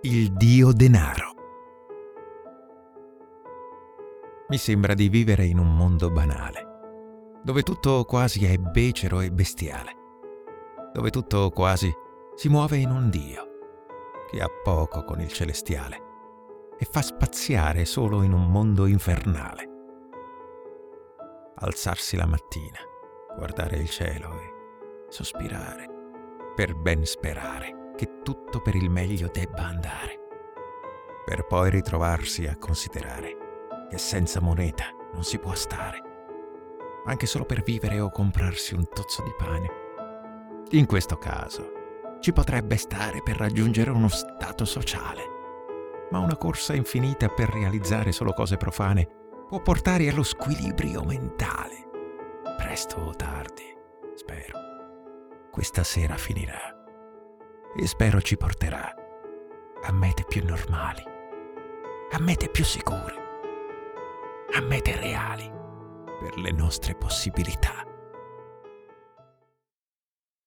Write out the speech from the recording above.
Il dio denaro. Mi sembra di vivere in un mondo banale, dove tutto quasi è becero e bestiale, dove tutto quasi si muove in un dio, che ha poco con il celestiale e fa spaziare solo in un mondo infernale. Alzarsi la mattina, guardare il cielo e sospirare, per ben sperare che tutto per il meglio debba andare, per poi ritrovarsi a considerare che senza moneta non si può stare, anche solo per vivere o comprarsi un tozzo di pane. In questo caso ci potrebbe stare per raggiungere uno stato sociale, ma una corsa infinita per realizzare solo cose profane può portare allo squilibrio mentale. Presto o tardi, spero, questa sera finirà e spero ci porterà a mete più normali, a mete più sicure, a mete reali per le nostre possibilità.